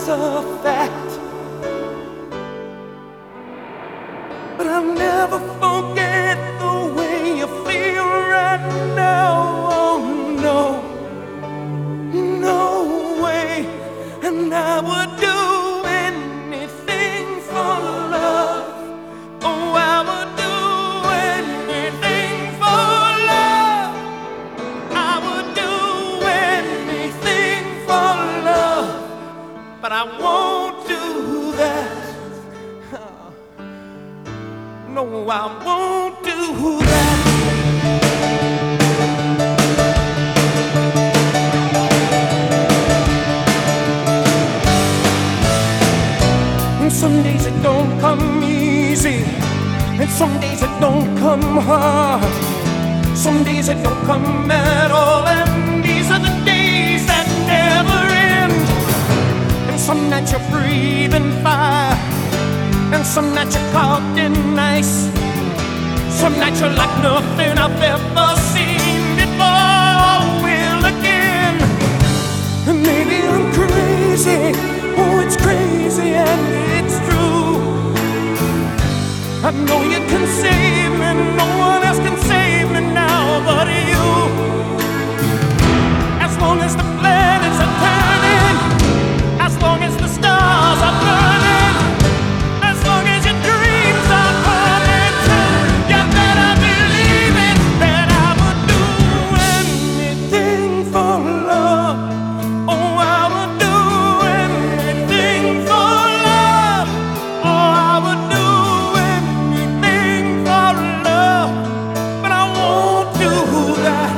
that's a fact. But I'll never forget the way you feel right now. Oh no, no way. And I would do anything for love. Oh, I would do anything for love. I would do anything for love. But I won't do that. No, I won't do that. And some days it don't come easy, and some days it don't come hard. Some days it don't come at all, and these are the days that never end. And some nights you're breathing fire, and some nights you're caught in ice. Some nights you're like nothing I've ever seen before or will again. And maybe I'm crazy, oh it's crazy and it's true. I know you can save me, no one else can save me now but you. As long as the planets are turning, as long as the stars are burning, as long as your dreams are coming true, you better believe it, that I would do anything for love. Oh, I would do anything for love. Oh, I would do anything for love. But I won't do that.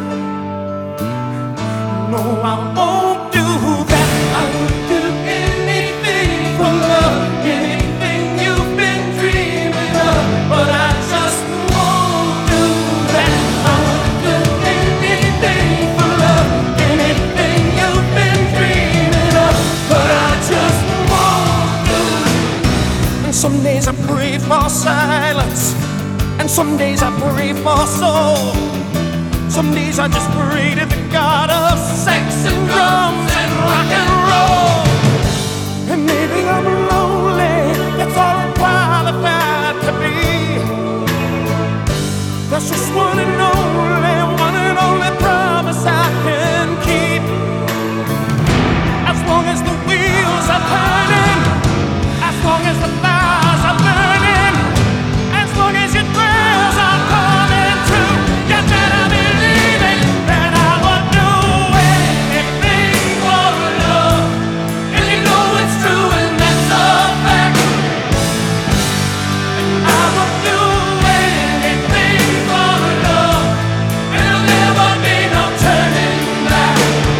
No, I won't do that. I would do anything for love, anything you've been dreaming of. But I just won't do that. I would do anything for love, anything you've been dreaming of. But I just won't do it. And some days I pray for silence, and some days I pray for soul. Some days I just pray to the God of sex and drums and rock and roll. And maybe I'm lonely, that's all I'm qualified to be. That's just one and only promise I can keep. As long as the wheels are turning, as long as the fires are burning, as long as your prayers are coming true, you better believe it, that I would do anything for love. And you know it's true and that's a fact. I would do anything for love, and there'll never be no turning back.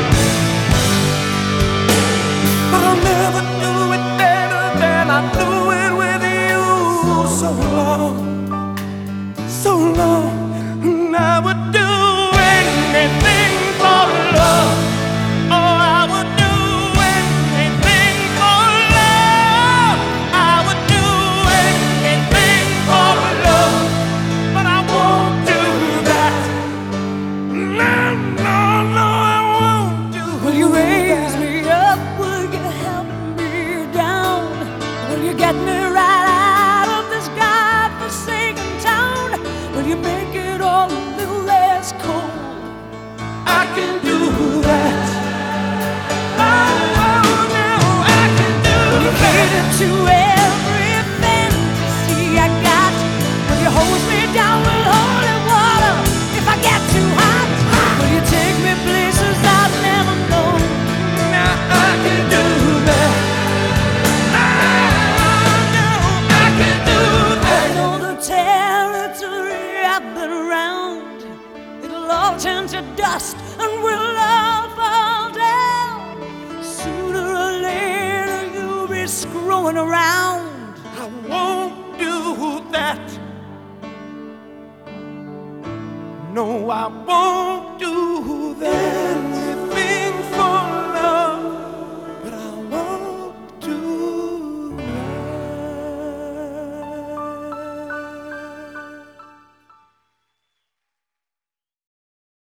But I'll never do it better than I do it with you. So long, so long, and I would do anything for love. Oh, I would do anything for love. I would do anything for love, but I won't do that. No, no, no, I won't do that. Will you raise me up? Will you help me down? Will you get me right out of this godforsaken town? Will you make it all a little less cold? I can do that. Oh, no, I can do Will you that. cater to every fantasy I got? Will you hose me down with holy water if I get too hot? Will you take me places I've never known? Now I can do that. Oh, no, I can do I that. know the territory I've been around. It'll all turn to dust and we'll all fall down. Sooner or later you'll be screwing around. I won't do that. No, I won't do that.